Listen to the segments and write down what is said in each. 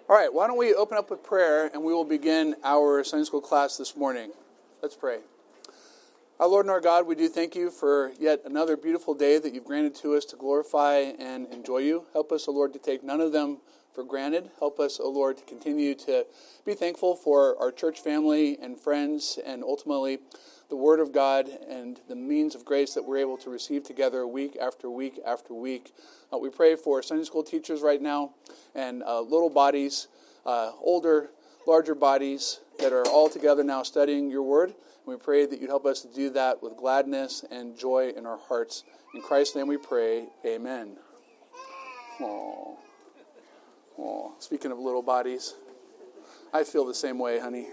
All right, why don't we open up with prayer and we will begin our Sunday school class this morning. Let's pray. Our Lord and our God, we do thank you for yet another beautiful day that you've granted to us to glorify and enjoy you. Help us, O Lord, to take none of them for granted. Help us, O Lord, to continue to be thankful for our church family and friends and ultimately the Word of God and the means of grace that we're able to receive together week after week after week. We pray for Sunday school teachers right now and little bodies, older, larger bodies that are all together now studying your Word. And we pray that you'd help us to do that with gladness and joy in our hearts. In Christ's name we pray, amen. Aww. Aww. Speaking of little bodies, I feel the same way, honey.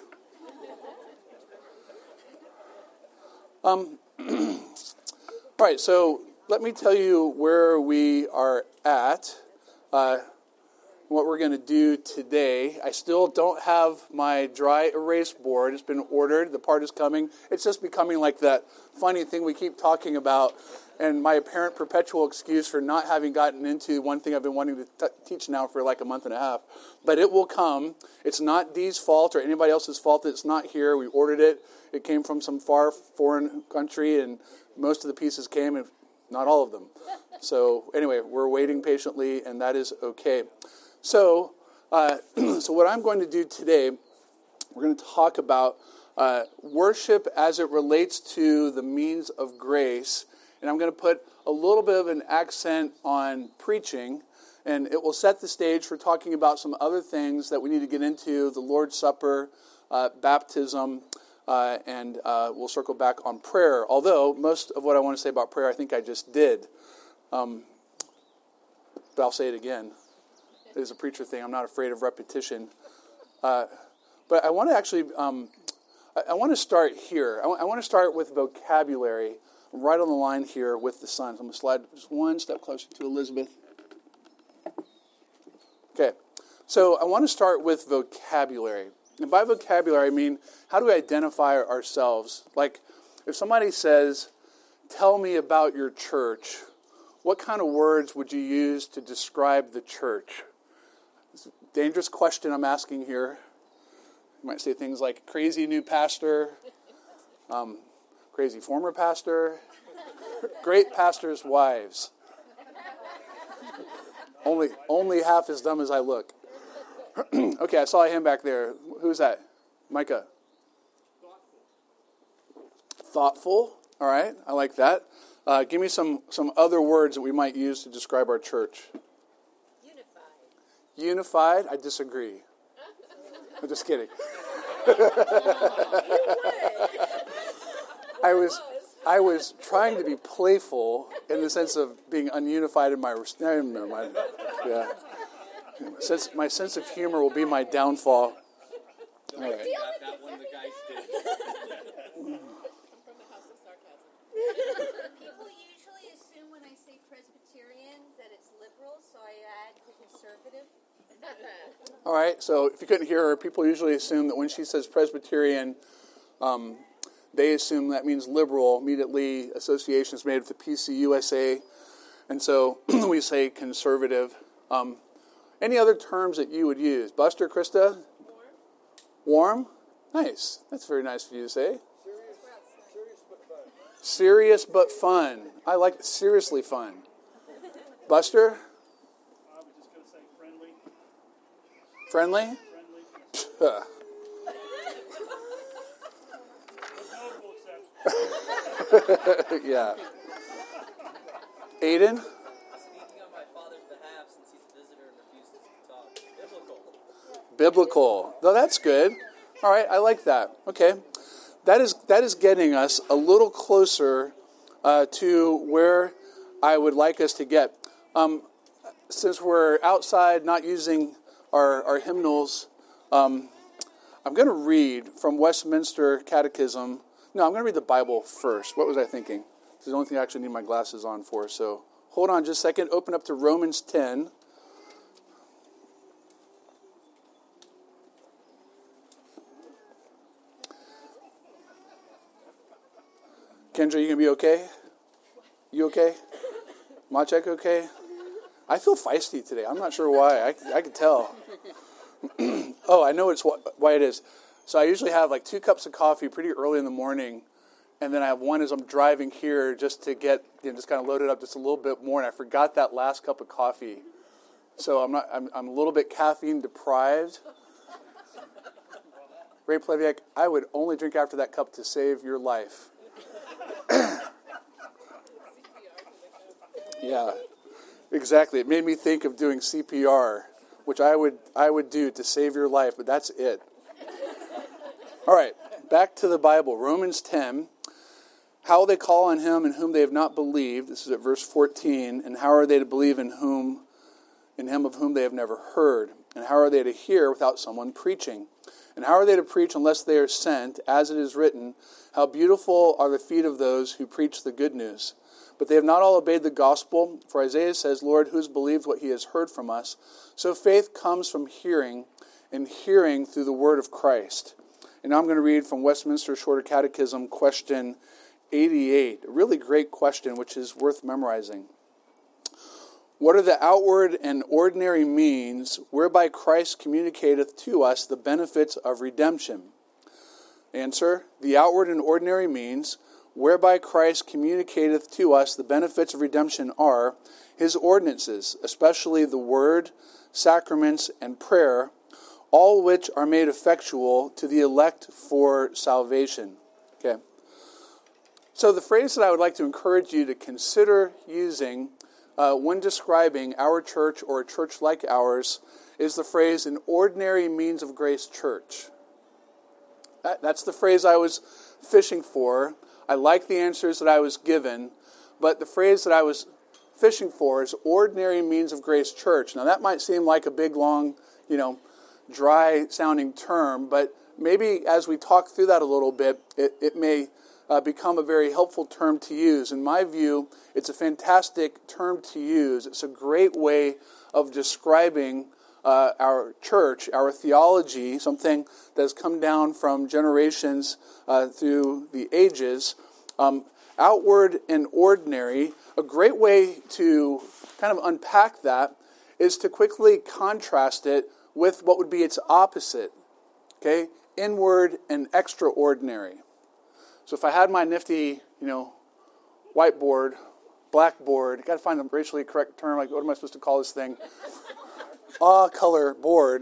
All right, so let me tell you where we are at, what we're going to do today. I still don't have my dry erase board. It's been ordered. The part is coming. It's just becoming like that funny thing we keep talking about, and my apparent perpetual excuse for not having gotten into one thing I've been wanting to teach now for like a month and a half. But it will come. It's not Dee's fault or anybody else's fault that it's not here. We ordered it. It came from some far foreign country, and most of the pieces came, and not all of them. So anyway, we're waiting patiently, and that is okay. So what I'm going to do today, we're going to talk about worship as it relates to the means of grace. And I'm going to put a little bit of an accent on preaching, and it will set the stage for talking about some other things that we need to get into, the Lord's Supper, baptism, and we'll circle back on prayer. Although most of what I want to say about prayer, I think I just did. But I'll say it again. It is a preacher thing. I'm not afraid of repetition. But I want to actually, I want to start here. I want to start with vocabulary. I'm right on the line here with the sun. So I'm going to slide just one step closer to Elizabeth. Okay. So I want to start with vocabulary. And by vocabulary, I mean, how do we identify ourselves? Like, if somebody says, tell me about your church, what kind of words would you use to describe the church? It's a dangerous question I'm asking here. You might say things like crazy new pastor, crazy former pastor, great pastors' wives. Only half as dumb as I look. Okay, I saw a hand back there. Who's that? Micah. Thoughtful. All right, I like that. Give me some other words that we might use to describe our church. Unified. I disagree. I'm just kidding. I was trying to be playful in the sense of being ununified in my. Never mind. Yeah. My sense of humor will be my downfall. All right. That one the guys did. From the house of sarcasm. People usually assume when I say Presbyterian that it's liberal, so I add the conservative. All right. So if you couldn't hear her, people usually assume that when she says Presbyterian, they assume that means liberal. Immediately, associations made with the PCUSA, and so we say conservative. Any other terms that you would use? Buster, Krista? Warm? Nice. That's very nice of you to say. Serious but fun. I like seriously fun. Buster? I was just going to say friendly. Friendly? Friendly. Notable exception. Yeah. Aiden? Speaking on my father's behalf, since he's a visitor and refuses to talk. Biblical. No, that's good. All right, I like that. Okay. That is getting us a little closer to where I would like us to get. Since we're outside not using our hymnals, I'm going to read from Westminster Catechism. No, I'm going to read the Bible first. What was I thinking? This is the only thing I actually need my glasses on for, so hold on just a second. Open up to Romans 10. Kendra, you going to be okay? You okay? Maciek okay? I feel feisty today. I'm not sure why. I could tell. Oh, I know why it is. So I usually have like 2 cups of coffee pretty early in the morning, and then I have one as I'm driving here just to get, just kind of load it up just a little bit more. And I forgot that last cup of coffee, so I'm a little bit caffeine deprived. Ray Pleviak, I would only drink after that cup to save your life. Yeah, exactly. It made me think of doing CPR, which I would do to save your life, but that's it. All right, back to the Bible. Romans 10. How will they call on him in whom they have not believed? This is at verse 14. And how are they to believe in him of whom they have never heard? And how are they to hear without someone preaching? And how are they to preach unless they are sent? As it is written, how beautiful are the feet of those who preach the good news. But they have not all obeyed the gospel. For Isaiah says, Lord, who has believed what he has heard from us? So faith comes from hearing, and hearing through the word of Christ. And now I'm going to read from Westminster Shorter Catechism, question 88. A really great question, which is worth memorizing. What are the outward and ordinary means whereby Christ communicateth to us the benefits of redemption? Answer, the outward and ordinary means whereby Christ communicateth to us the benefits of redemption are his ordinances, especially the word, sacraments, and prayer, all which are made effectual to the elect for salvation. Okay. So the phrase that I would like to encourage you to consider using when describing our church or a church like ours is the phrase, an ordinary means of grace church. That's the phrase I was fishing for. I like the answers that I was given, but the phrase that I was fishing for is ordinary means of grace church. Now that might seem like a big, long, dry-sounding term, but maybe as we talk through that a little bit, it may become a very helpful term to use. In my view, it's a fantastic term to use. It's a great way of describing our church, our theology, something that has come down from generations through the ages. Outward and ordinary, a great way to kind of unpack that is to quickly contrast it with what would be its opposite, okay? Inward and extraordinary. So if I had my nifty, whiteboard, blackboard, got to find a racially correct term, like what am I supposed to call this thing? Color board.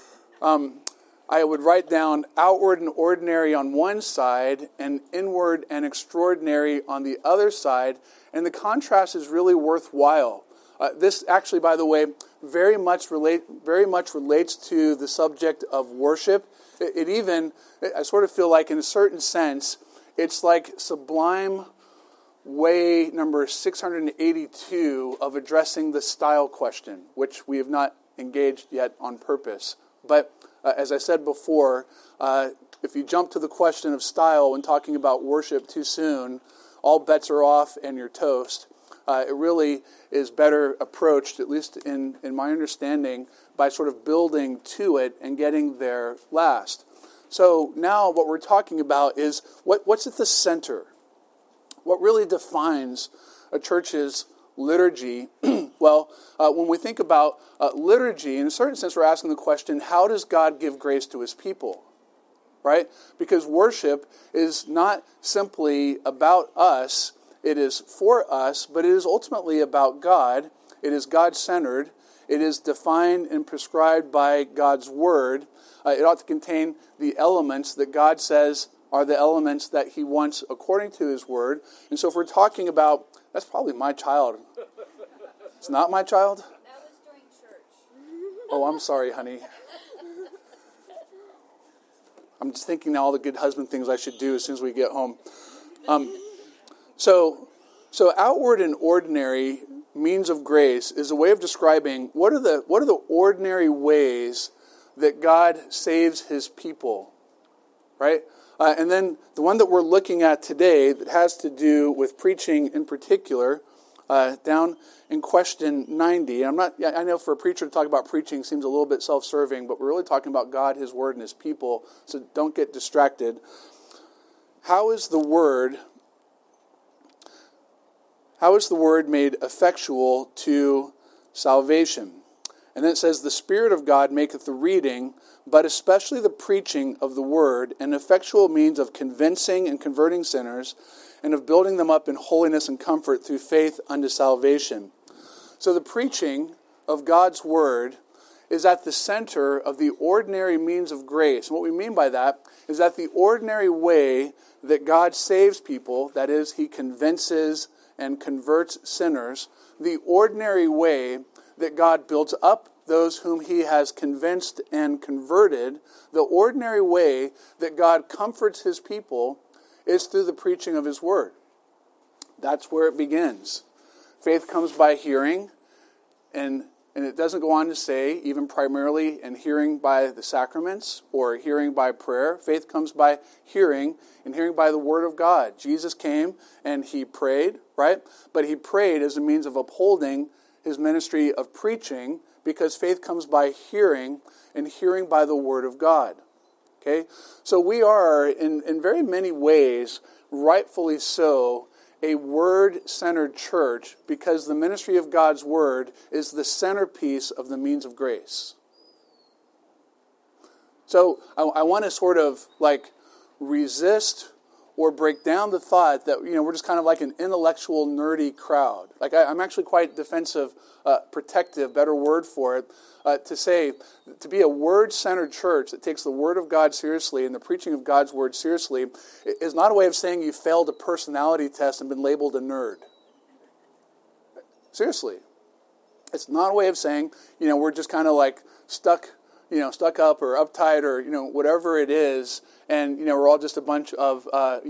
I would write down outward and ordinary on one side and inward and extraordinary on the other side, and the contrast is really worthwhile. This actually, by the way, very much relates to the subject of worship. I sort of feel like in a certain sense, it's like sublime way number 682 of addressing the style question, which we have not engaged yet on purpose. But as I said before, if you jump to the question of style when talking about worship too soon, all bets are off and you're toast. It really is better approached, at least in my understanding, by sort of building to it and getting there last. So now what we're talking about is what's at the center? What really defines a church's liturgy? Well, when we think about liturgy, in a certain sense, we're asking the question, how does God give grace to his people? Right? Because worship is not simply about us, it is for us, but it is ultimately about God. It is God-centered. It is defined and prescribed by God's Word. It ought to contain the elements that God says are the elements that he wants according to his Word. And so if we're talking about, that's probably my child. It's not my child? That was during church. Oh, I'm sorry, honey. I'm just thinking now all the good husband things I should do as soon as we get home. So outward and ordinary means of grace is a way of describing what are the ordinary ways that God saves his people, right? And then the one that we're looking at today that has to do with preaching in particular, down in question 90. I know for a preacher to talk about preaching seems a little bit self-serving, but we're really talking about God, his Word, and his people, so don't get distracted. How is the Word made effectual to salvation? And then it says, the Spirit of God maketh the reading, but especially the preaching of the word, an effectual means of convincing and converting sinners, and of building them up in holiness and comfort through faith unto salvation. So the preaching of God's word is at the center of the ordinary means of grace. And what we mean by that is that the ordinary way that God saves people, that is, he convinces and converts sinners, the ordinary way that God builds up those whom he has convinced and converted, the ordinary way that God comforts his people is through the preaching of his word. That's where it begins. Faith comes by hearing, and it doesn't go on to say, even primarily in hearing by the sacraments or hearing by prayer. Faith comes by hearing, and hearing by the word of God. Jesus came and he prayed, right? But he prayed as a means of upholding his ministry of preaching, because faith comes by hearing, and hearing by the word of God. Okay? So we are, in very many ways, rightfully so, a word-centered church, because the ministry of God's word is the centerpiece of the means of grace. So I want to sort of resist or break down the thought that, we're just kind of like an intellectual, nerdy crowd. I'm actually quite defensive, protective, better word for it, to say, to be a word-centered church that takes the word of God seriously and the preaching of God's word seriously is not a way of saying you failed a personality test and been labeled a nerd. Seriously. It's not a way of saying, we're just kind of stuck up or uptight or, whatever it is, and, we're all just a bunch of,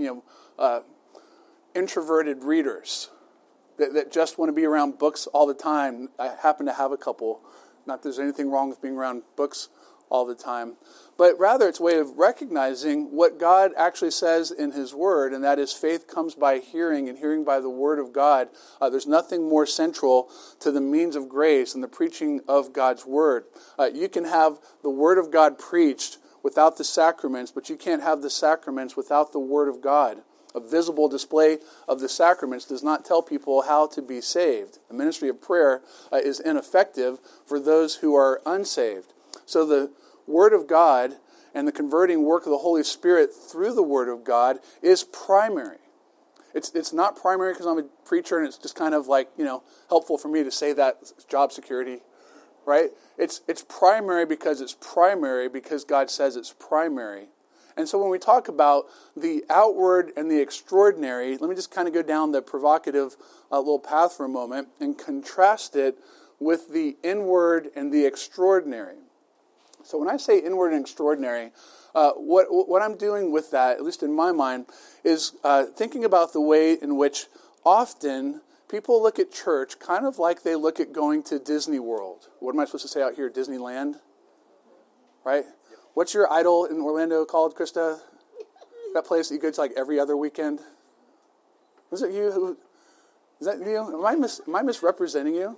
introverted readers that just want to be around books all the time. I happen to have a couple. Not that there's anything wrong with being around books all the time, but rather it's a way of recognizing what God actually says in his word, and that is faith comes by hearing, and hearing by the word of God. There's nothing more central to the means of grace than the preaching of God's word. You can have the word of God preached without the sacraments, but you can't have the sacraments without the word of God. A visible display of the sacraments does not tell people how to be saved. The ministry of prayer is ineffective for those who are unsaved. So the word of God and the converting work of the Holy Spirit through the word of God is primary. It's not primary because I'm a preacher and it's just kind of helpful for me to say that, job security, right? It's primary because God says it's primary. And so when we talk about the outward and the extraordinary, let me just kind of go down the provocative little path for a moment and contrast it with the inward and the extraordinary. So when I say inward and extraordinary, what I'm doing with that, at least in my mind, is thinking about the way in which often people look at church kind of like they look at going to Disney World. What am I supposed to say out here? Disneyland? Right? What's your idol in Orlando called, Krista? That place that you go to every other weekend? Was it you? Is that you? Am I misrepresenting you?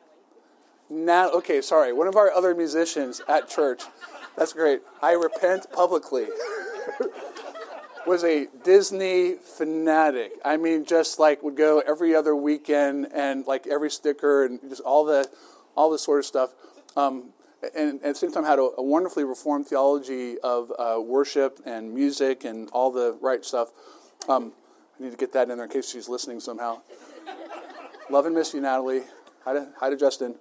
Okay, sorry. One of our other musicians at church. That's great. I repent publicly. Was a Disney fanatic. I mean, just would go every other weekend and every sticker and just all the sort of stuff. And at the same time had a wonderfully reformed theology of worship and music and all the right stuff. I need to get that in there in case she's listening somehow. Love and miss you, Natalie. Hi to Justin.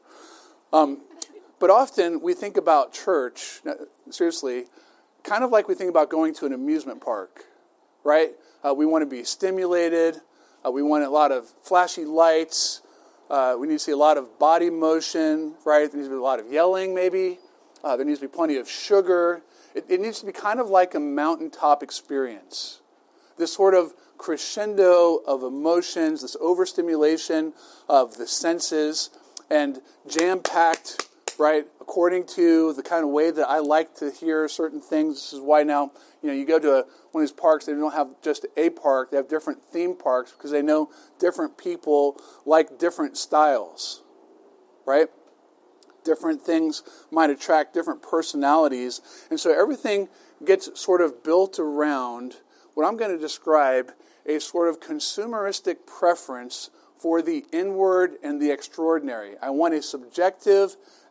But often we think about church, seriously, kind of like we think about going to an amusement park, right? We want to be stimulated. We want a lot of flashy lights. We need to see a lot of body motion, right? There needs to be a lot of yelling, maybe. There needs to be plenty of sugar. It needs to be kind of like a mountaintop experience. This sort of crescendo of emotions, this overstimulation of the senses, and jam-packed, right, according to the kind of way that I like to hear certain things. This is why now, you go to one of these parks, they don't have just a park, they have different theme parks because they know different people like different styles, right? Different things might attract different personalities. And so everything gets sort of built around what I'm going to describe a sort of consumeristic preference for the inward and the extraordinary. I want a subjective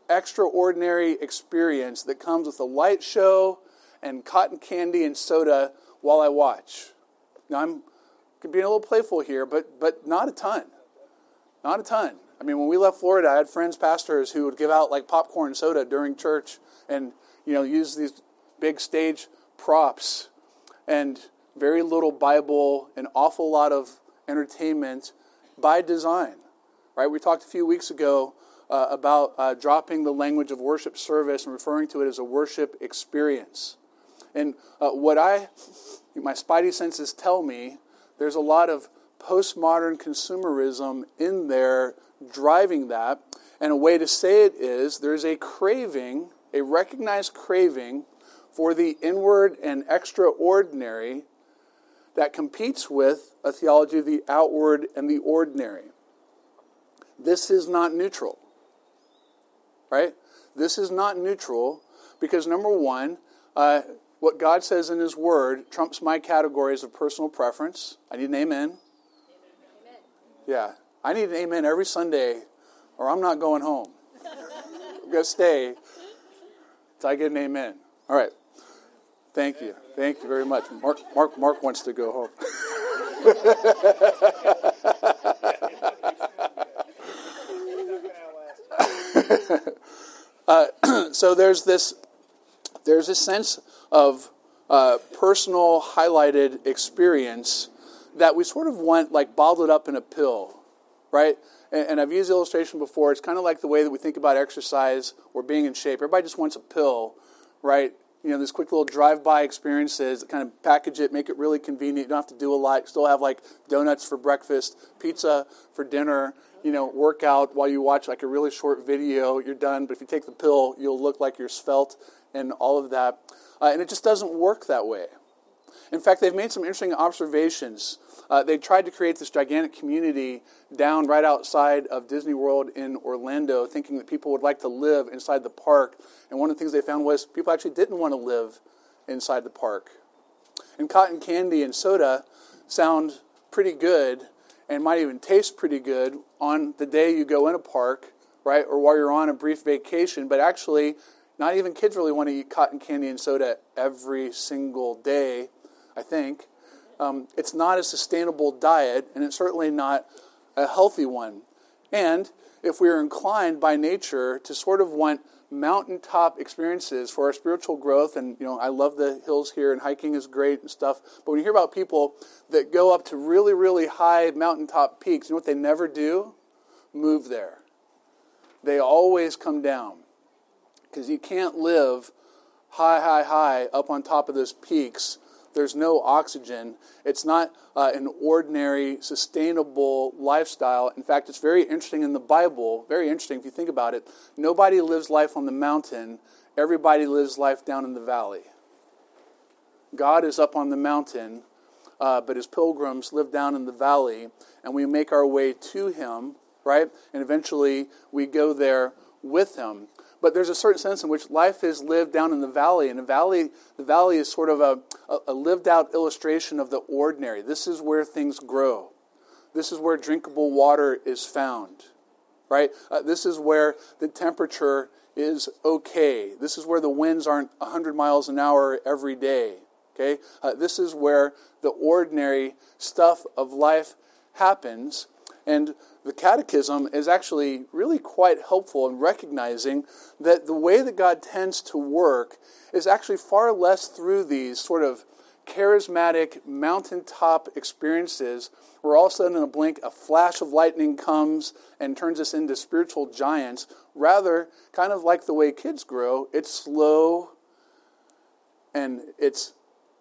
extraordinary experience that comes with a light show and cotton candy and soda while I watch. Now, I'm being a little playful here, but not a ton. Not a ton. I mean, when we left Florida, I had friends, pastors, who would give out like popcorn and soda during church and, use these big stage props and very little Bible, an awful lot of entertainment by design, right? We talked a few weeks ago about dropping the language of worship service and referring to it as a worship experience. And what my spidey senses tell me, there's a lot of postmodern consumerism in there driving that. And a way to say it is there's a craving, a recognized craving for the inward and extraordinary that competes with a theology of the outward and the ordinary. This is not neutral, right? This is not neutral because, number one, what God says in His Word trumps my categories of personal preference. I need an amen. Amen. Yeah, I need an amen every Sunday or I'm not going home. I'm going to stay until I get an amen. All right. Thank you. Thank you very much. Mark wants to go home. So there's this sense of personal highlighted experience that we sort of want like bottled up in a pill, right? And I've used the illustration before. It's kind of like the way that we think about exercise or being in shape. Everybody just wants a pill, right? These quick little drive-by experiences that kind of package it, make it really convenient. You don't have to do a lot. You still have like donuts for breakfast, pizza for dinner, work out while you watch like a really short video. You're done. But if you take the pill, you'll look like you're svelte and all of that. And it just doesn't work that way. In fact, they've made some interesting observations. They tried to create this gigantic community down right outside of Disney World in Orlando, thinking that people would like to live inside the park. And one of the things they found was people actually didn't want to live inside the park. And cotton candy and soda sound pretty good and might even taste pretty good on the day you go in a park, right, or while you're on a brief vacation. But actually, not even kids really want to eat cotton candy and soda every single day, I think. It's not a sustainable diet, and it's certainly not a healthy one. And if we are inclined by nature to sort of want mountaintop experiences for our spiritual growth, and I love the hills here, and hiking is great and stuff, but when you hear about people that go up to really, really high mountaintop peaks, you know what they never do? Move there. They always come down, because you can't live high up on top of those peaks. There's no oxygen. It's not an ordinary, sustainable lifestyle. In fact, it's very interesting in the Bible, very interesting if you think about it. Nobody lives life on the mountain. Everybody lives life down in the valley. God is up on the mountain, but His pilgrims live down in the valley, and we make our way to Him, right? And eventually we go there with Him. But there's a certain sense in which life is lived down in the valley, and the valley is sort of a lived-out illustration of the ordinary. This is where things grow. This is where drinkable water is found, right? This is where the temperature is okay. This is where the winds aren't 100 miles an hour every day, okay? This is where the ordinary stuff of life happens, and the Catechism is actually really quite helpful in recognizing that the way that God tends to work is actually far less through these sort of charismatic mountaintop experiences where all of a sudden in a blink a flash of lightning comes and turns us into spiritual giants. Rather, kind of like the way kids grow, it's slow and it's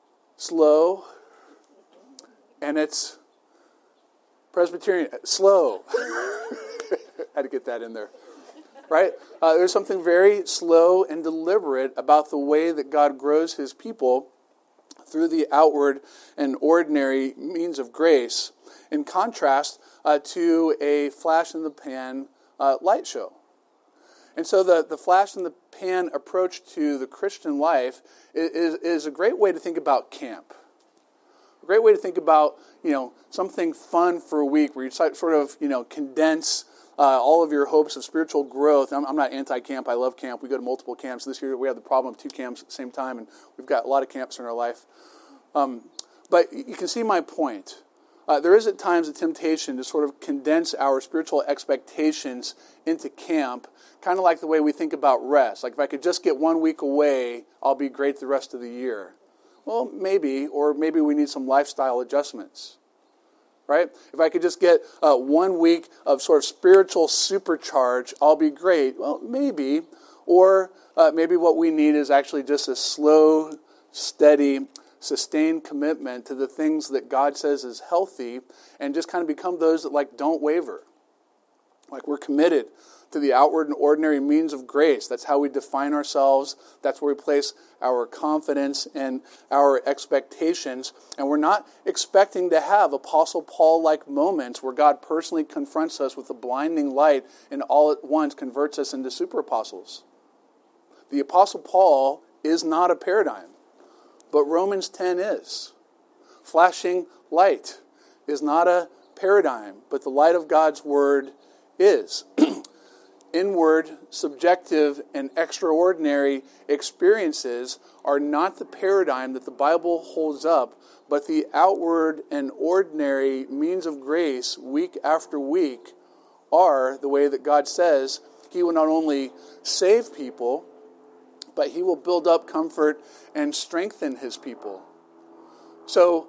Presbyterian, slow. Had to get that in there. Right? There's something very slow and deliberate about the way that God grows His people through the outward and ordinary means of grace, in contrast to a flash-in-the-pan light show. And so the flash-in-the-pan approach to the Christian life is a great way to think about camp. A great way to think about, something fun for a week where you sort of, condense all of your hopes of spiritual growth. I'm not anti-camp. I love camp. We go to multiple camps. This year we have the problem of 2 camps at the same time, and we've got a lot of camps in our life. But you can see my point. There is at times a temptation to sort of condense our spiritual expectations into camp, kind of like the way we think about rest. Like if I could just get 1 week away, I'll be great the rest of the year. Well, maybe, or maybe we need some lifestyle adjustments. Right? If I could just get 1 week of sort of spiritual supercharge, I'll be great. Well, maybe. Or maybe what we need is actually just a slow, steady, sustained commitment to the things that God says is healthy, and just kind of become those that don't waver. Like we're committed to the outward and ordinary means of grace. That's how we define ourselves. That's where we place our confidence and our expectations. And we're not expecting to have Apostle Paul-like moments where God personally confronts us with a blinding light and all at once converts us into super apostles. The Apostle Paul is not a paradigm, but Romans 10 is. Flashing light is not a paradigm, but the light of God's Word is. Inward, subjective, and extraordinary experiences are not the paradigm that the Bible holds up, but the outward and ordinary means of grace week after week are the way that God says He will not only save people, but He will build up, comfort, and strengthen His people. So,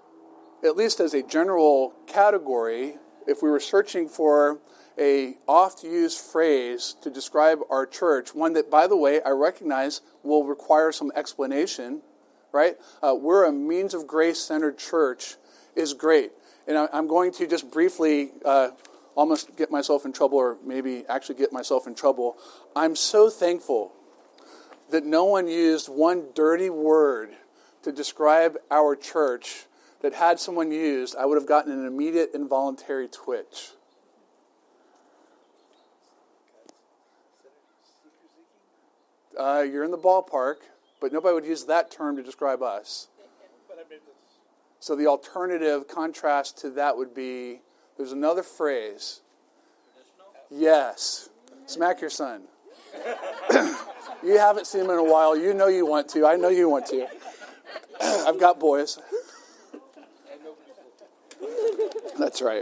at least as a general category, if we were searching for a oft-used phrase to describe our church, one that, by the way, I recognize will require some explanation, right? We're a means of grace-centered church is great. And I'm going to just briefly almost get myself in trouble, or maybe actually get myself in trouble. I'm so thankful that no one used one dirty word to describe our church that had someone used, I would have gotten an immediate involuntary twitch. You're in the ballpark, but nobody would use that term to describe us. So the alternative contrast to that would be, there's another phrase. Yes. Smack your son. You haven't seen him in a while. You know you want to. I know you want to. I've got boys. That's right.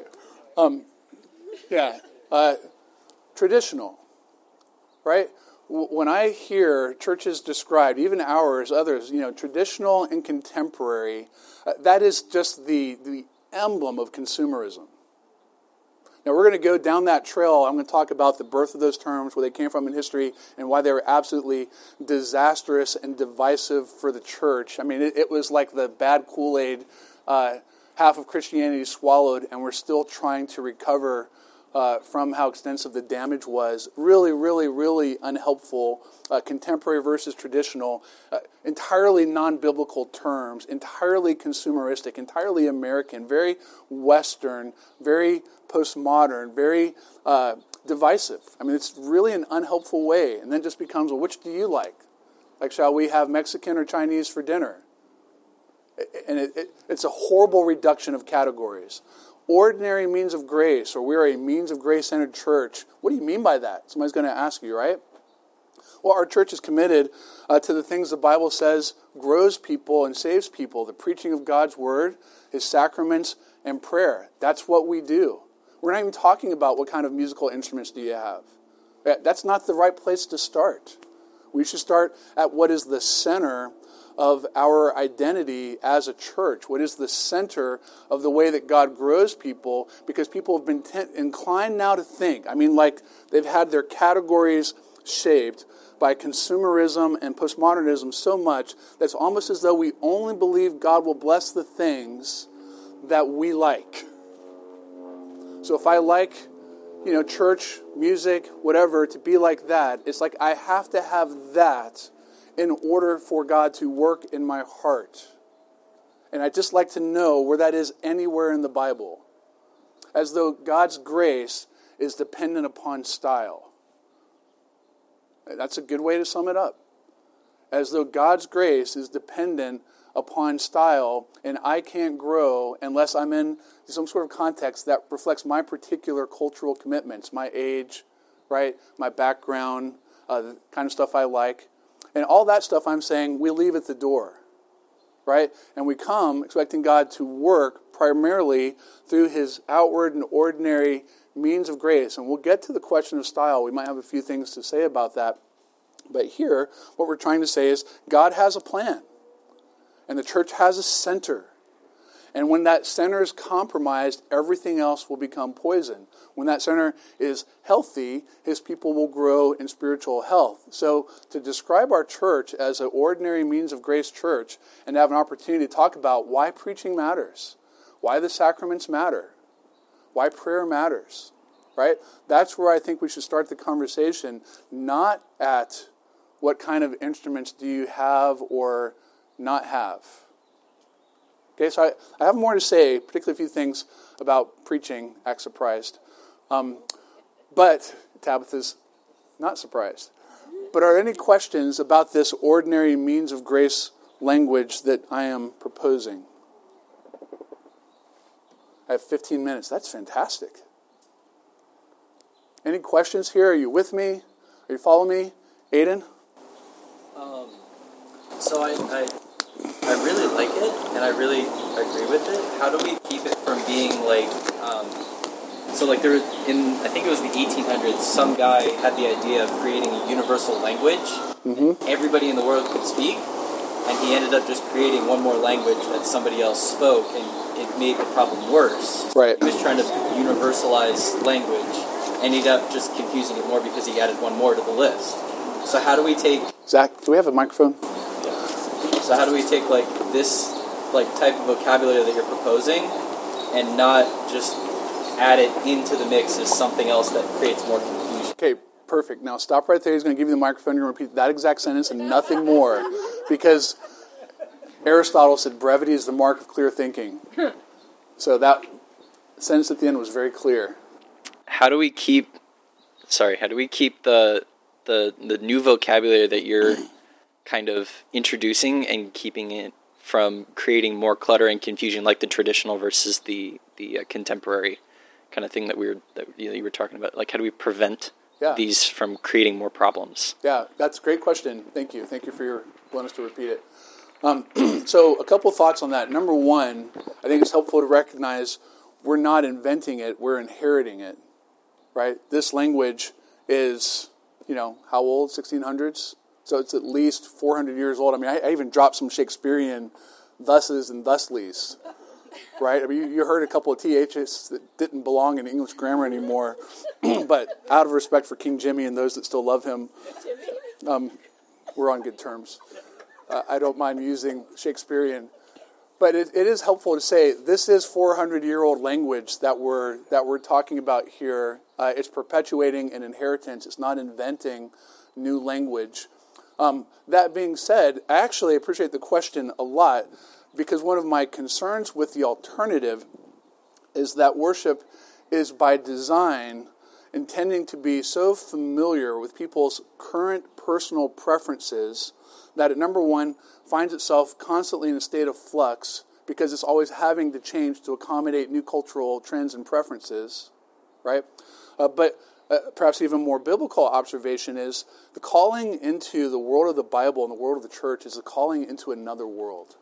Traditional, right? When I hear churches described, even ours, others, traditional and contemporary, that is just the emblem of consumerism. Now, we're going to go down that trail. I'm going to talk about the birth of those terms, where they came from in history, and why they were absolutely disastrous and divisive for the church. I mean, it was like the bad Kool-Aid, half of Christianity swallowed, and we're still trying to recover from how extensive the damage was. Really, really, really unhelpful. Contemporary versus traditional. Entirely non-biblical terms. Entirely consumeristic. Entirely American. Very Western. Very postmodern. Very divisive. I mean, it's really an unhelpful way. And then just becomes, well, which do you like? Like, shall we have Mexican or Chinese for dinner? And it's a horrible reduction of categories. Ordinary means of grace, or we're a means of grace-centered church. What do you mean by that? Somebody's going to ask you, right? Well, our church is committed to the things the Bible says grows people and saves people. The preaching of God's Word, His sacraments, and prayer. That's what we do. We're not even talking about what kind of musical instruments do you have. That's not the right place to start. We should start at what is the center of our identity as a church. What is the center of the way that God grows people? Because people have been inclined now to think, like they've had their categories shaped by consumerism and postmodernism so much that's almost as though we only believe God will bless the things that we like. So if I like, church, music, whatever, to be like that, it's like I have to have that in order for God to work in my heart. And I'd just like to know where that is anywhere in the Bible. As though God's grace is dependent upon style. That's a good way to sum it up. As though God's grace is dependent upon style, and I can't grow unless I'm in some sort of context that reflects my particular cultural commitments, my age, right, my background, the kind of stuff I like. And all that stuff I'm saying we leave at the door, right? And we come expecting God to work primarily through his outward and ordinary means of grace. And we'll get to the question of style. We might have a few things to say about that. But here, what we're trying to say is God has a plan. And the church has a center. And when that center is compromised, everything else will become poison. When that center is healthy, his people will grow in spiritual health. So to describe our church as an ordinary means of grace church and to have an opportunity to talk about why preaching matters, why the sacraments matter, why prayer matters, right? That's where I think we should start the conversation, not at what kind of instruments do you have or not have. Okay, so I have more to say, particularly a few things about preaching, act surprised. But Tabitha's not surprised. But are there any questions about this ordinary means of grace language that I am proposing? I have 15 minutes. That's fantastic. Any questions here? Are you with me? Are you following me? Aiden? So I really like it, and I really agree with it. How do we keep it from being like, so like there in, I think it was the 1800s, some guy had the idea of creating a universal language everybody in the world could speak, and he ended up just creating one more language that somebody else spoke, and it made the problem worse. Right. He was trying to universalize language, and ended up just confusing it more because he added one more to the list. So how do we take... Zach, do we have a microphone? So how do we take like this like type of vocabulary that you're proposing and not just add it into the mix as something else that creates more confusion? Okay, perfect. Now stop right there. He's going to give you the microphone. You're going to repeat that exact sentence and nothing more. Because Aristotle said brevity is the mark of clear thinking. So that sentence at the end was very clear. How do we keep the new vocabulary that you're kind of introducing and keeping it from creating more clutter and confusion, like the traditional versus the contemporary kind of thing that you were talking about? Like, how do we prevent these from creating more problems? Yeah, that's a great question. Thank you. Thank you for your willingness to repeat it. So a couple thoughts on that. Number one, I think it's helpful to recognize we're not inventing it, we're inheriting it, right? This language is, how old? 1600s? So it's at least 400 years old. I mean, I even dropped some Shakespearean thuses and thuslies, right? I mean, you heard a couple of THs that didn't belong in English grammar anymore, but out of respect for King Jimmy and those that still love him, we're on good terms. I don't mind using Shakespearean. But it is helpful to say this is 400-year-old language that we're talking about here. It's perpetuating an inheritance. It's not inventing new language. That being said, I actually appreciate the question a lot because one of my concerns with the alternative is that worship is by design intending to be so familiar with people's current personal preferences that it, number one, finds itself constantly in a state of flux because it's always having to change to accommodate new cultural trends and preferences, right? But perhaps even more biblical observation is the calling into the world of the Bible and the world of the church is a calling into another world.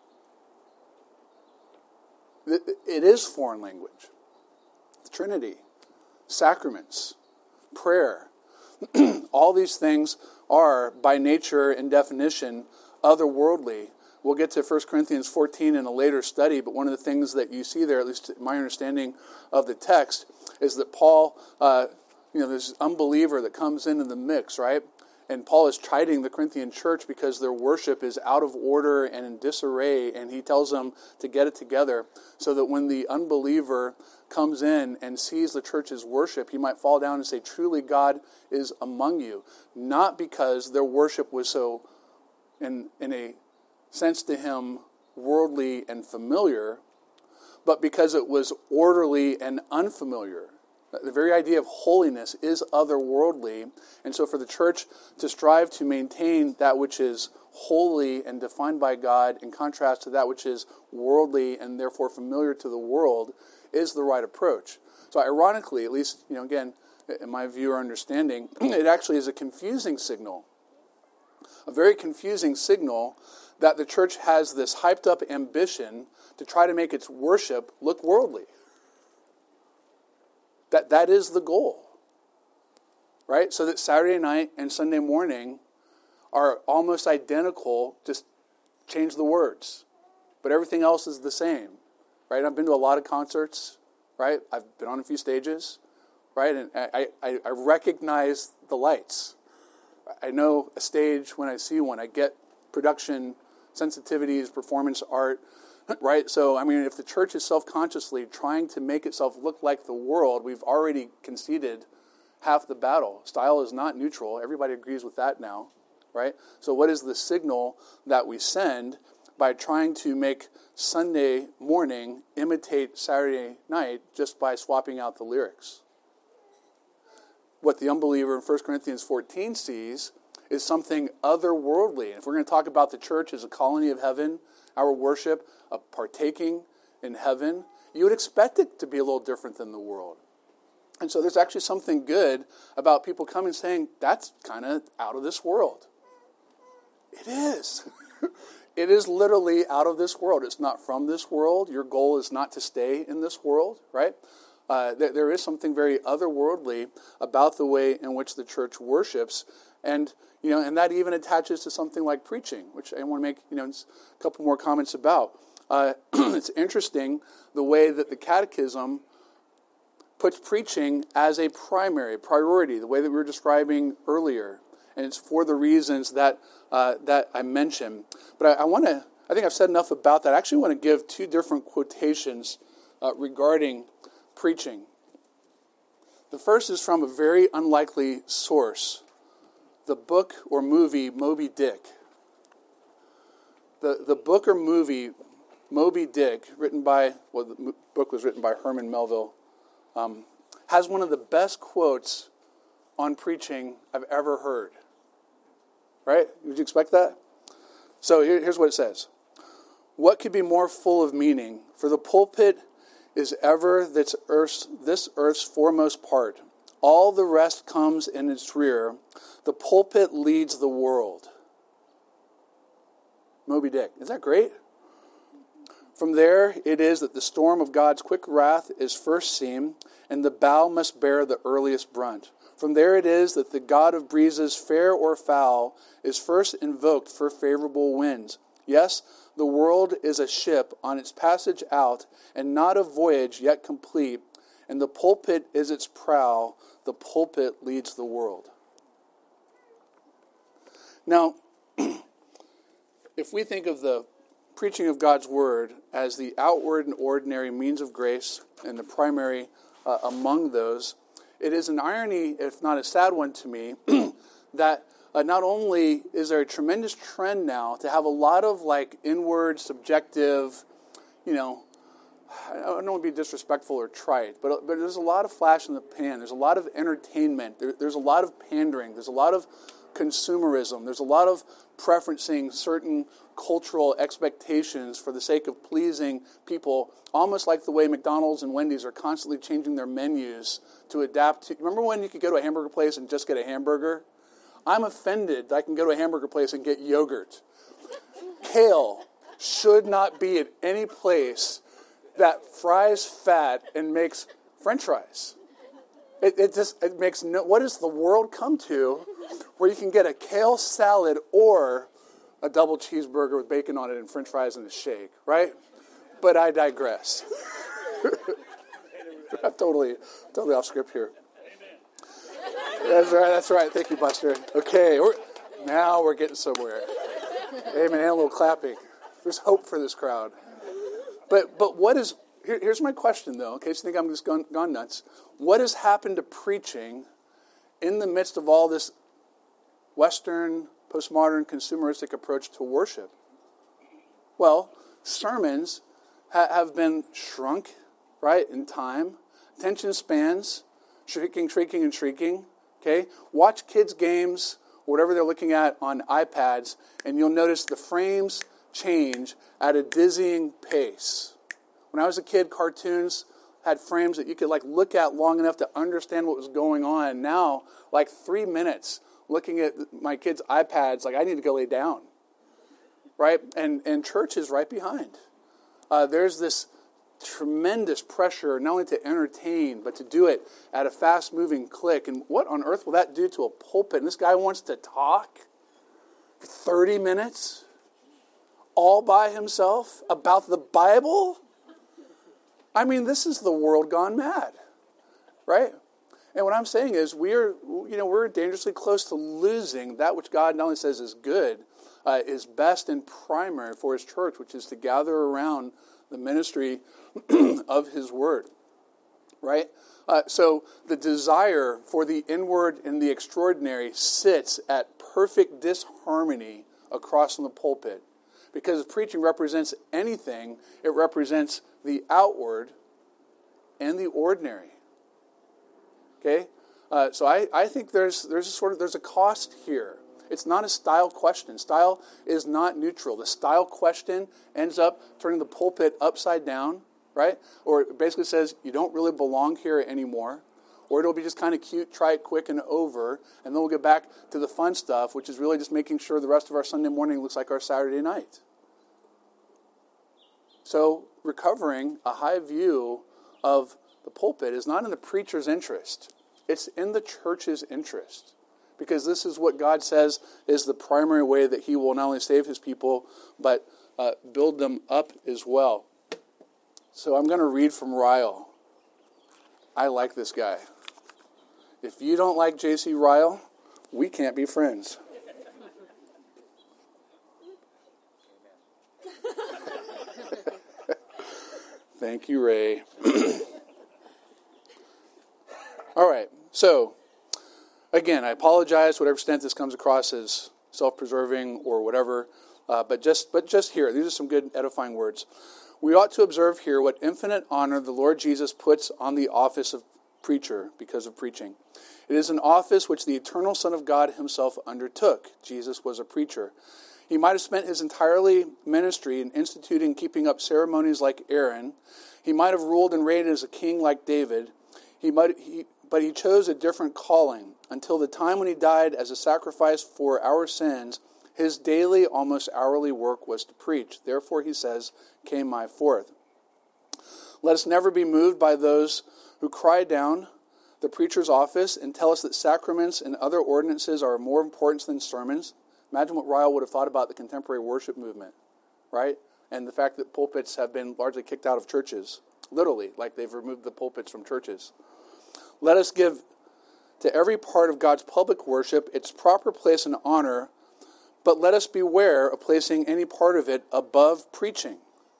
It is foreign language. The Trinity, sacraments, prayer, all these things are by nature and definition otherworldly. We'll get to 1 Corinthians 14 in a later study, but one of the things that you see there, at least my understanding of the text, is that Paul, there's an unbeliever that comes into the mix, right? And Paul is chiding the Corinthian church because their worship is out of order and in disarray, and he tells them to get it together so that when the unbeliever comes in and sees the church's worship, he might fall down and say, truly God is among you. Not because their worship was so, in a sense to him, worldly and familiar, but because it was orderly and unfamiliar. The very idea of holiness is otherworldly, and so for the church to strive to maintain that which is holy and defined by God in contrast to that which is worldly and therefore familiar to the world is the right approach. So ironically, at least, again, in my view or understanding, it actually is a confusing signal. A very confusing signal that the church has this hyped up ambition to try to make its worship look worldly. That is the goal. Right? So that Saturday night and Sunday morning are almost identical, just change the words. But everything else is the same. Right? I've been to a lot of concerts, right? I've been on a few stages, right? And I recognize the lights. I know a stage when I see one. I get production sensitivities, performance art, right? So, if the church is self-consciously trying to make itself look like the world, we've already conceded half the battle. Style is not neutral. Everybody agrees with that now, right? So what is the signal that we send by trying to make Sunday morning imitate Saturday night just by swapping out the lyrics? What the unbeliever in 1 Corinthians 14 sees is something otherworldly. And if we're going to talk about the church as a colony of heaven, our worship, a partaking in heaven, you would expect it to be a little different than the world. And so there's actually something good about people coming and saying, that's kind of out of this world. It is. It is literally out of this world. It's not from this world. Your goal is not to stay in this world, right? There is something very otherworldly about the way in which the church worships. And that even attaches to something like preaching, which I want to make a couple more comments about. It's interesting the way that the Catechism puts preaching as a primary priority, the way that we were describing earlier, and it's for the reasons that I mentioned. But I think I've said enough about that. I actually want to give two different quotations regarding preaching. The first is from a very unlikely source, the book or movie Moby Dick. The book or movie Moby Dick, the book was written by Herman Melville, has one of the best quotes on preaching I've ever heard. Right? Would you expect that? So here's what it says. What could be more full of meaning? For the pulpit is ever this earth's foremost part. All the rest comes in its rear. The pulpit leads the world. Moby Dick. Isn't that great? From there it is that the storm of God's quick wrath is first seen, and the bow must bear the earliest brunt. From there it is that the God of breezes, fair or foul, is first invoked for favorable winds. Yes, the world is a ship on its passage out, and not a voyage yet complete, and the pulpit is its prow. The pulpit leads the world. Now, if we think of the preaching of God's word as the outward and ordinary means of grace and the primary among those, it is an irony, if not a sad one to me, that not only is there a tremendous trend now to have a lot of inward, subjective, I don't want to be disrespectful or trite, but there's a lot of flash in the pan. There's a lot of entertainment. There's a lot of pandering. There's a lot of consumerism. There's a lot of preferencing certain cultural expectations for the sake of pleasing people, almost like the way McDonald's and Wendy's are constantly changing their menus to adapt to. Remember when you could go to a hamburger place and just get a hamburger? I'm offended that I can go to a hamburger place and get yogurt. Kale should not be at any place that fries fat and makes French fries. It makes no. What does the world come to where you can get a kale salad or a double cheeseburger with bacon on it and French fries and a shake, right? But I digress. I'm totally off script here. That's right. Thank you, Buster. Okay, we're getting somewhere. Amen. And a little clapping. There's hope for this crowd. But what is? Here's my question, though, in case you think I'm just gone nuts. What has happened to preaching in the midst of all this Western, postmodern, consumeristic approach to worship? Well, sermons have been shrunk, right, in time. Attention spans, shrieking and shrieking. Okay, watch kids' games whatever they're looking at on iPads, and you'll notice the frames change at a dizzying pace. When I was a kid, cartoons had frames that you could look at long enough to understand what was going on. Now, 3 minutes looking at my kids' iPads, I need to go lay down. Right? And church is right behind. There's this tremendous pressure not only to entertain, but to do it at a fast-moving click. And what on earth will that do to a pulpit? And this guy wants to talk for 30 minutes all by himself about the Bible? I mean, this is the world gone mad, right? And what I'm saying is we're dangerously close to losing that which God not only says is good, is best and primary for his church, which is to gather around the ministry of his word, right? So the desire for the inward and the extraordinary sits at perfect disharmony across from the pulpit. Because if preaching represents anything, it represents the outward and the ordinary. Okay? So I think there's a cost here. It's not a style question. Style is not neutral. The style question ends up turning the pulpit upside down, right? Or it basically says you don't really belong here anymore. Or it'll be just kind of cute, try it quick and over, and then we'll get back to the fun stuff, which is really just making sure the rest of our Sunday morning looks like our Saturday night. So recovering a high view of the pulpit is not in the preacher's interest. It's in the church's interest. Because this is what God says is the primary way that he will not only save his people, but build them up as well. So I'm going to read from Ryle. I like this guy. If you don't like J.C. Ryle, we can't be friends. Thank you, Ray. All right, so again, I apologize to whatever extent this comes across as self-preserving or whatever, but just here, these are some good edifying words. We ought to observe here what infinite honor the Lord Jesus puts on the office of preacher because of preaching. It is an office which the eternal Son of God himself undertook. Jesus was a preacher. He might have spent his entirely ministry in instituting, keeping up ceremonies like Aaron. He might have ruled and reigned as a king like David. But he chose a different calling. Until the time when he died as a sacrifice for our sins, his daily, almost hourly work was to preach. Therefore, he says, came my fourth. Let us never be moved by those who cry down the preacher's office and tell us that sacraments and other ordinances are of more importance than sermons. Imagine what Ryle would have thought about the contemporary worship movement, right? And the fact that pulpits have been largely kicked out of churches. Literally, like they've removed the pulpits from churches. Let us give to every part of God's public worship its proper place and honor, but let us beware of placing any part of it above preaching.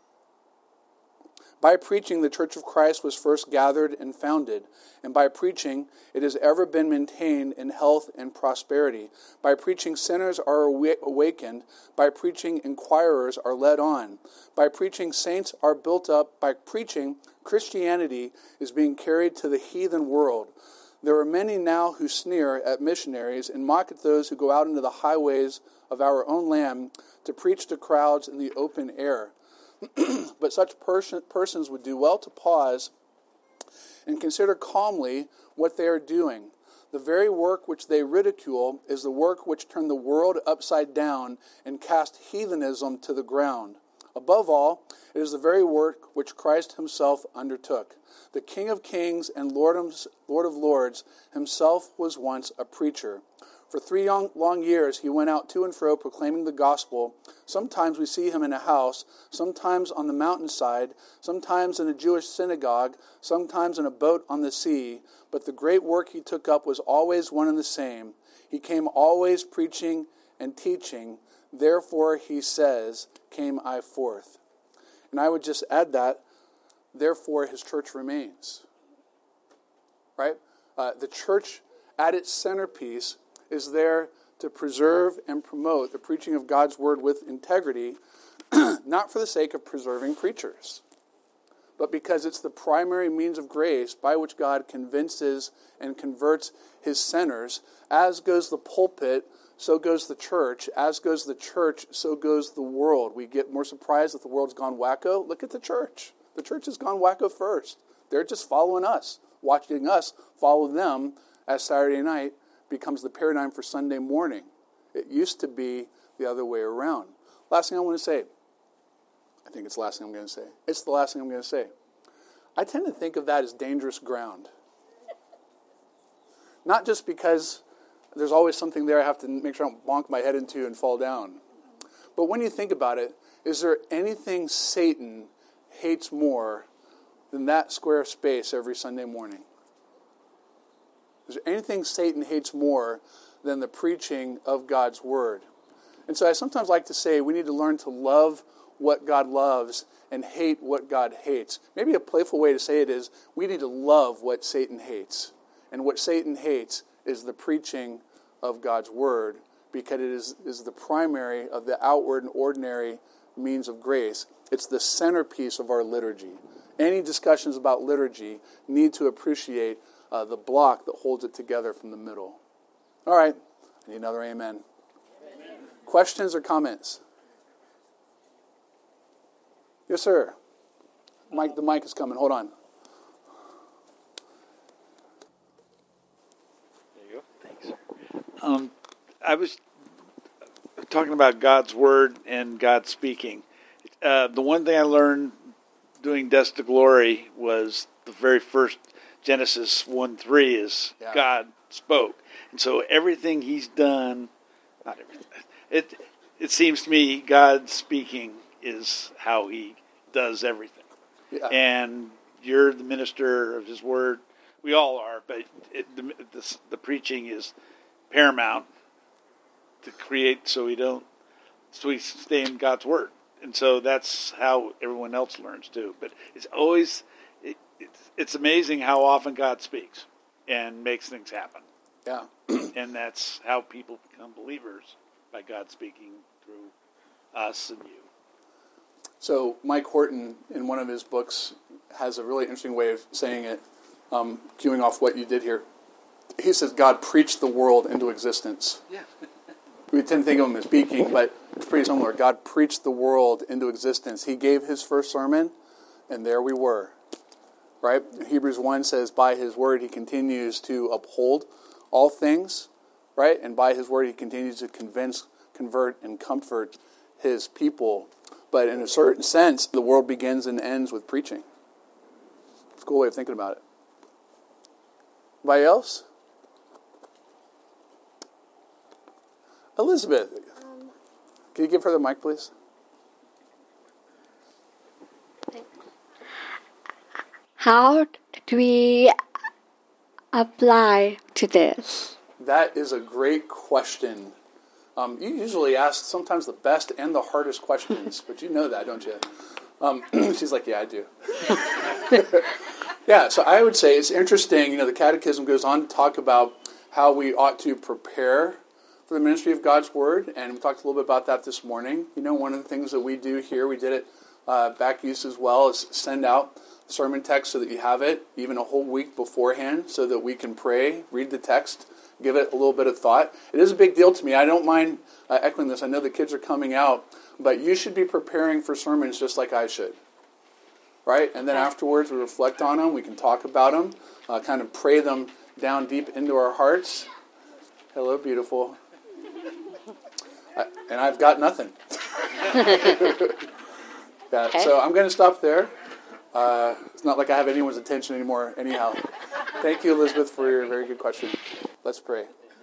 By preaching, the Church of Christ was first gathered and founded, and by preaching, it has ever been maintained in health and prosperity. By preaching, sinners are awakened. By preaching, inquirers are led on. By preaching, saints are built up. By preaching, Christianity is being carried to the heathen world. There are many now who sneer at missionaries and mock at those who go out into the highways of our own land to preach to crowds in the open air. But such persons would do well to pause and consider calmly what they are doing. The very work which they ridicule is the work which turned the world upside down and cast heathenism to the ground. Above all, it is the very work which Christ himself undertook. The King of Kings and Lord of Lords himself was once a preacher. For 3 long years he went out to and fro proclaiming the gospel. Sometimes we see him in a house, sometimes on the mountainside, sometimes in a Jewish synagogue, sometimes in a boat on the sea. But the great work he took up was always one and the same. He came always preaching and teaching. Therefore, he says, came I forth. And I would just add that, therefore his church remains. Right? The church at its centerpiece is there to preserve and promote the preaching of God's word with integrity, not for the sake of preserving preachers, but because it's the primary means of grace by which God convinces and converts his sinners, as goes the pulpit so goes the church. As goes the church, so goes the world. We get more surprised that the world's gone wacko. Look at the church. The church has gone wacko first. They're just following us, watching us follow them as Saturday night becomes the paradigm for Sunday morning. It used to be the other way around. Last thing I want to say. I think it's the last thing I'm going to say. It's the last thing I'm going to say. I tend to think of that as dangerous ground. Not just because there's always something there I have to make sure I don't bonk my head into and fall down. But when you think about it, is there anything Satan hates more than that square of space every Sunday morning? Is there anything Satan hates more than the preaching of God's Word? And so I sometimes like to say we need to learn to love what God loves and hate what God hates. Maybe a playful way to say it is we need to love what Satan hates. And what Satan hates is the preaching of God's Word, because it is the primary of the outward and ordinary means of grace. It's the centerpiece of our liturgy. Any discussions about liturgy need to appreciate the block that holds it together from the middle. All right, I need another amen. Amen. Questions or comments? Yes, sir. Mike, the mic is coming. Hold on. There you go. Thanks. I was talking about God's Word and God speaking. The one thing I learned doing Des to Glory was the very first Genesis 1:3 is God spoke. And so everything he's done, not everything, it seems to me God speaking is how he does everything. Yeah. And you're the minister of his word. We all are, but the preaching is paramount to create so we stay in God's word. And so that's how everyone else learns too. But it's always, it's amazing how often God speaks and makes things happen. Yeah. And that's how people become believers, by God speaking through us and you. So Mike Horton, in one of his books, has a really interesting way of saying it, queuing off what you did here. He says God preached the world into existence. Yeah. We tend to think of him as speaking, but it's pretty similar. God preached the world into existence. He gave his first sermon, and there we were. Right? Hebrews 1 says, by his word he continues to uphold all things, right? And by his word he continues to convince, convert, and comfort his people. But in a certain sense, the world begins and ends with preaching. It's a cool way of thinking about it. Anybody else? Elizabeth, can you give her the mic, please? How do we apply to this? That is a great question. You usually ask sometimes the best and the hardest questions, but you know that, don't you? She's like, yeah, I do. Yeah, so I would say it's interesting. You know, the Catechism goes on to talk about how we ought to prepare for the ministry of God's Word, and we talked a little bit about that this morning. You know, one of the things that we do here, we did it back east as well, is send out sermon text so that you have it even a whole week beforehand so that we can pray, read the text, give it a little bit of thought. It is a big deal to me. I don't mind echoing this. I know the kids are coming out, but you should be preparing for sermons just like I should. Right? And then afterwards we reflect on them, we can talk about them, kind of pray them down deep into our hearts. Hello, beautiful. And I've got nothing. Yeah, okay. So I'm going to stop there. It's not like I have anyone's attention anymore anyhow. Thank you, Elizabeth, for your very good question. Let's pray.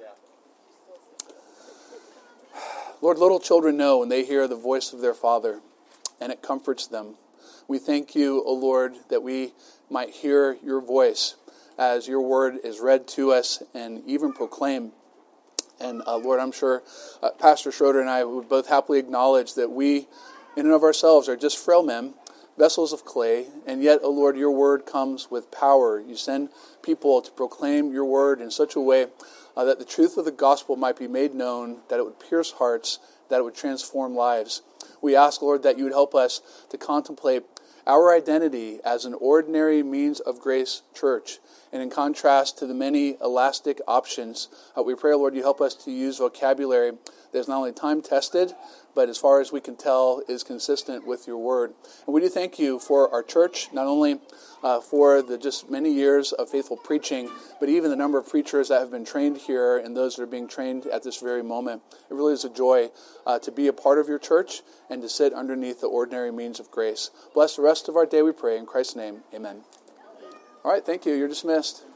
Lord, little children know when they hear the voice of their Father, and it comforts them. We thank you, O Lord, that we might hear your voice as your word is read to us and even proclaimed. And Lord, I'm sure Pastor Schroeder and I would both happily acknowledge that we, in and of ourselves, are just frail men, vessels of clay, and yet, O Lord, your word comes with power. You send people to proclaim your word in such a way that the truth of the gospel might be made known, that it would pierce hearts, that it would transform lives. We ask, Lord, that you would help us to contemplate our identity as an ordinary means of grace church. And in contrast to the many elastic options, we pray, Lord, you help us to use vocabulary that is not only time-tested, but as far as we can tell, is consistent with your word. And we do thank you for our church, not only for the just many years of faithful preaching, but even the number of preachers that have been trained here and those that are being trained at this very moment. It really is a joy to be a part of your church and to sit underneath the ordinary means of grace. Bless the rest of our day, we pray. In Christ's name, amen. All right, thank you. You're dismissed.